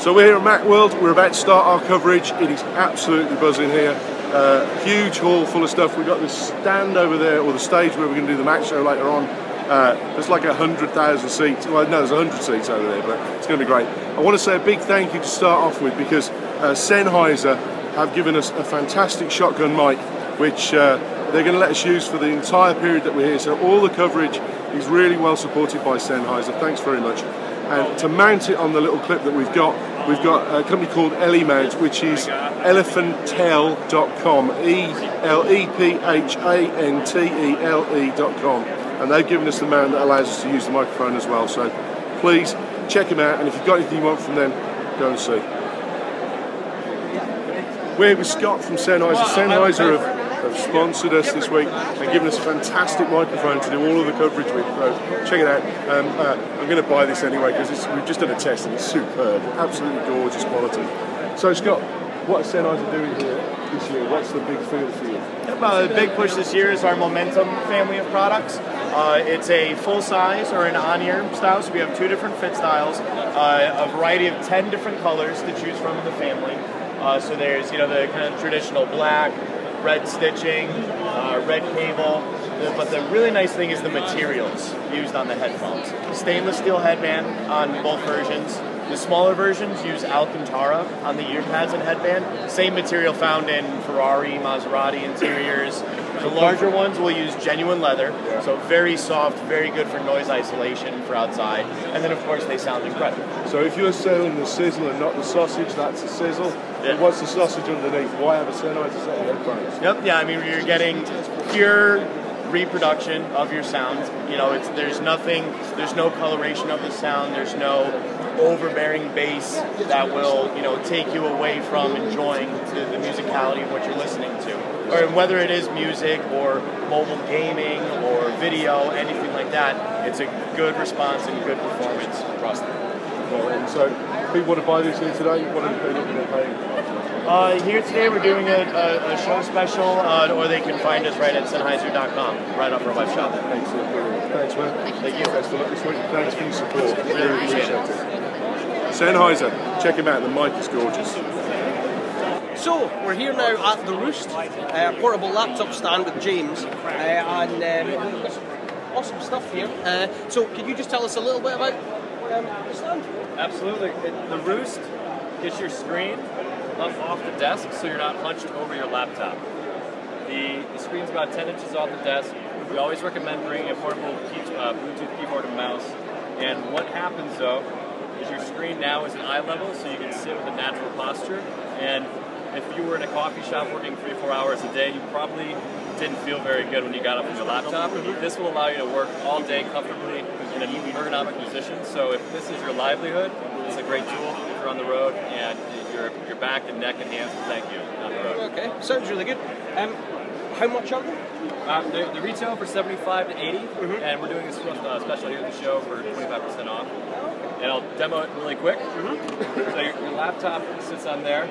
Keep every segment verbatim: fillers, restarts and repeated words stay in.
So we're here at Macworld, we're about to start our coverage. It is absolutely buzzing here. Uh, huge hall full of stuff. We've got this stand over there, or the stage where we're going to do the Mac show later on. Uh, there's like a hundred thousand seats. Well, no, there's a hundred seats over there, but it's going to be great. I want to say a big thank you to start off with, because uh, Sennheiser have given us a fantastic shotgun mic, which uh, they're going to let us use for the entire period that we're here. So all the coverage is really well supported by Sennheiser. Thanks very much. And to mount it on the little clip that we've got, we've got a company called Elimount, which is elephantel dot com, E L E P H A N T E L E dot com. And they've given us the mount that allows us to use the microphone as well. So please check them out, and if you've got anything you want from them, go and see. We're here with Scott from Sennheiser. Sennheiser have, have sponsored us this week and given us a fantastic microphone to do all of the coverage with. So check it out. Um, uh, I'm going to buy this anyway because we've just done a test and it's superb. Absolutely gorgeous quality. So Scott, what is Sennheiser doing here this year? What's the big feel for you? Uh, the big push this year is our Momentum family of products. Uh, it's a full-size or an on-ear style, so we have two different fit styles, uh, a variety of ten different colors to choose from in the family. Uh, so there's, you know, the kind of traditional black, red stitching, uh, red cable, but the really nice thing is the materials used on the headphones. Stainless steel headband on both versions. The smaller versions use Alcantara on the ear pads and headband. Same material found in Ferrari, Maserati interiors. The larger ones will use genuine leather, so very soft, very good for noise isolation for outside. And then, of course, they sound incredible. So if you're selling the sizzle and not the sausage, that's the sizzle. Yeah. And what's the sausage underneath? Why have a Sennheiser set of headphones? Yep, yeah, I mean, you're getting pure reproduction of your sound. You know, it's there's nothing, there's no coloration of the sound, there's no overbearing bass that will, you know, take you away from enjoying the, the musicality of what you're listening to. Or whether it is music or mobile gaming or video, anything like that, it's a good response and good performance across the board. Well, and so, if people want to buy this here today, what are they looking at paying? Uh, here today we're doing a, a, a show special, uh, or they can find us right at Sennheiser dot com, right off our web shop. Excellent, brilliant. Thanks, man. Thank you. Best of luck this week. Thanks for your support. Really appreciate it. Sennheiser, check him out. The mic is gorgeous. So, we're here now at The Roost, a portable laptop stand with James, uh, and um, we've got awesome stuff here. Uh, so, can you just tell us a little bit about um, the stand? Absolutely. It, the Roost gets your screen up off the desk so you're not hunched over your laptop. The, the screen's about ten inches off the desk. We always recommend bringing a portable key, uh, Bluetooth keyboard and mouse. And what happens, though, is your screen now is at eye level, so you can sit with a natural posture. And if you were in a coffee shop working three, four hours a day, you probably didn't feel very good when you got up from your laptop. This will allow you to work all day comfortably in an ergonomic position. So if this is your livelihood, it's a great tool if you're on the road, and your your back and neck and hands will thank you on the road. Okay, sounds really good. Um, how much are they? Um, the, the retail for seventy-five to eighty, mm-hmm. and we're doing this uh, special here at the show for twenty-five percent off. And I'll demo it really quick. Mm-hmm. So your, your laptop sits on there,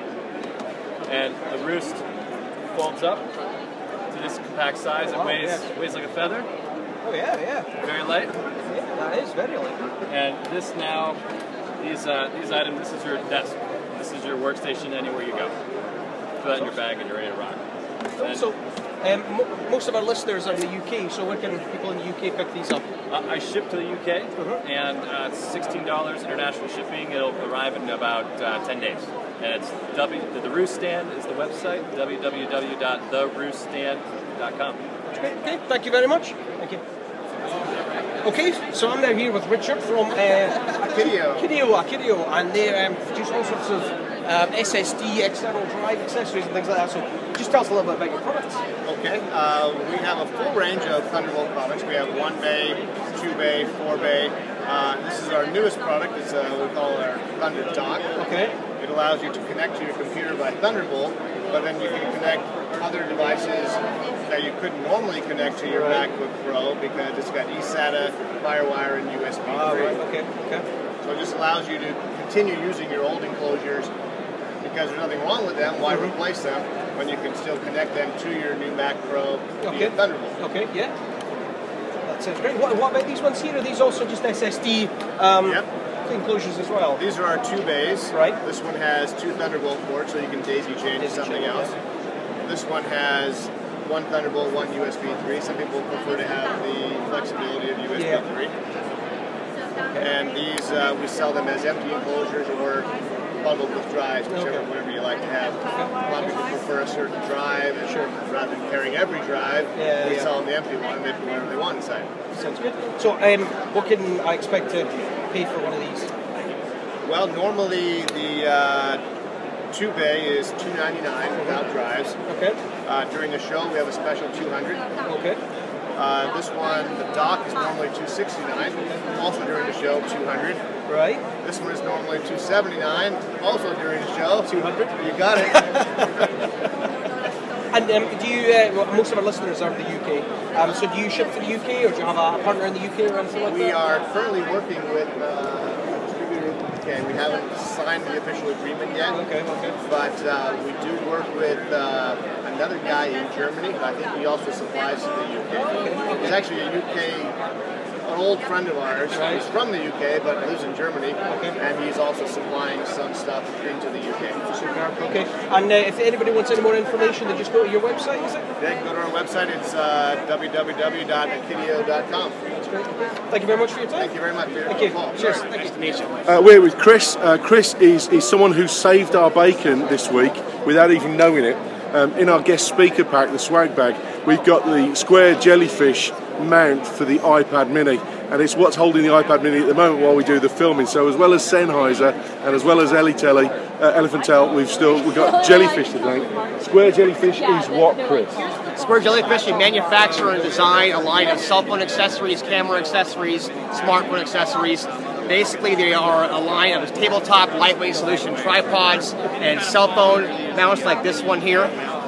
and the Roost folds up to this compact size. It oh, weighs yeah. weighs like a feather. Oh yeah, yeah. Very light. Yeah, that is very light. And this now, these uh, these items, this is your desk. This is your workstation anywhere you go. Put that in your bag and you're ready to rock. And so, um, mo most of our listeners are in the U K, so where can people in the U K pick these up? Uh, I ship to the U K, mm-hmm. and uh, it's sixteen dollars international shipping. It'll arrive in about uh, ten days. And it's w the, the Roost Stand is the website, w w w dot the roost stand dot com. Okay, thank you very much. Thank you. Okay, so I'm now here with Richard from uh, Akideo. Akideo, Akideo, and they um, produce all sorts of um, S S D, external drive accessories and things like that. So just tell us a little bit about your products. Okay, uh, we have a full range of Thunderbolt products. We have one bay, two bay, four bay. Uh, this is our newest product. It's uh, what we call our Thunder Dock. Okay. It allows you to connect to your computer by Thunderbolt, but then you can connect other devices that you couldn't normally connect to your right. MacBook Pro because it's got eSATA, FireWire, and U S B three. Ah, right. Okay. Okay. So it just allows you to continue using your old enclosures because there's nothing wrong with them. Why mm-hmm. replace them when you can still connect them to your new Mac Pro okay. via Thunderbolt? Okay. Yeah. That sounds great. What, what about these ones here? Are these also just S S D? Um, yep. enclosures as well. These are our two bays. Right. This one has two Thunderbolt ports, so you can daisy chain to something chain, else. This one has one Thunderbolt, one U S B three. Some people prefer to have the flexibility of U S B three. Yeah. And these, uh, we sell them as empty enclosures or bundled with drives, whichever, Okay. whatever you like to have. A lot of people prefer a certain drive, and Sure. rather than carrying every drive, Yeah, we yeah. sell them the empty one, and they put whatever they want inside. Sounds good. So, um, what can I expect to pay for one of these? Well, normally the uh, two bay is two ninety-nine without drives. Okay. Uh, during the show, we have a special two hundred. Okay. Uh, this one, the dock, is normally two sixty-nine. Also during the show, two hundred. Right. This one is normally two seventy-nine. Also during the show, two hundred. You got it. And um, do you? Uh, well, most of our listeners are in the U K. Um, so, do you ship to the U K, or do you have a partner in the U K or anything like We that? are currently working with uh, a distributor in the U K. We haven't signed the official agreement yet. Okay. Okay. But uh, we do work with uh, another guy in Germany. I think he also supplies to the U K. He's actually a U K, an old friend of ours. Right. He's from the U K, but lives in Germany. Okay. And he's also supplying some stuff into the U K. Superb. Okay. And uh, if anybody wants any more information, they just go to your website, is it? They can go to our website. It's uh, w w w dot akidio dot com. That's great. Thank you very much for your time. Thank you very much for your Thank you. call. Cheers. Sorry. Thank you. Uh, we're with Chris. Uh, Chris is, is someone who saved our bacon this week without even knowing it. Um, in our guest speaker pack, the swag bag, we've got the square jellyfish mount for the iPad Mini, and it's what's holding the iPad Mini at the moment while we do the filming. So as well as Sennheiser and as well as Elitelli, uh, Elephant Tail, we've still we've got jellyfish to thank. Square jellyfish is what, Chris? Square Jellyfish, we manufacture and design a line of cell phone accessories, camera accessories, smartphone accessories. Basically, they are a line of tabletop lightweight solution tripods and cell phone mounts like this one here,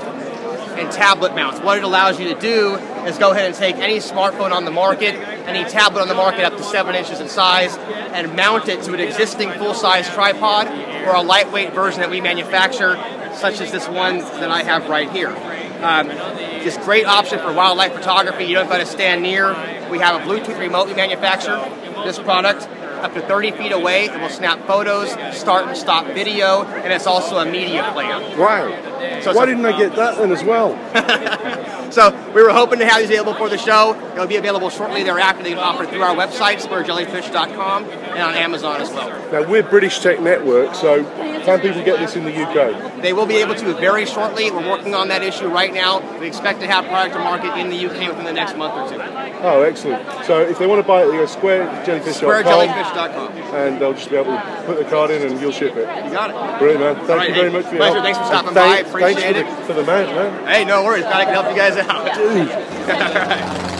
and tablet mounts. What it allows you to do is go ahead and take any smartphone on the market, any tablet on the market up to seven inches in size, and mount it to an existing full-size tripod or a lightweight version that we manufacture, such as this one that I have right here. Um, just great option for wildlife photography. You don't got to stand near. We have a Bluetooth remote we manufacture. This product, up to thirty feet away, it will snap photos, start and stop video, and it's also a media player. Wow. So Why it's a- didn't I get that then as well? So we were hoping to have these available for the show. It'll be available shortly thereafter. They can offer it through our website, square jellyfish dot com, and on Amazon as well. Now, we're British Tech Network, so can people get this in the U K? They will be able to very shortly. We're working on that issue right now. We expect to have product to market in the U K within the next month or two. Oh, excellent. So if they want to buy it, they go square jellyfish dot com. square jellyfish dot com. And they'll just be able to put the card in and you'll ship it. You got it. Brilliant, man. Thank All right, you very hey, much for your pleasure. help. Thanks for stopping And by. thank- Appreciate thanks for it. the, for the mount, man. Hey, no worries. Glad I could help you guys out. Dude. All right.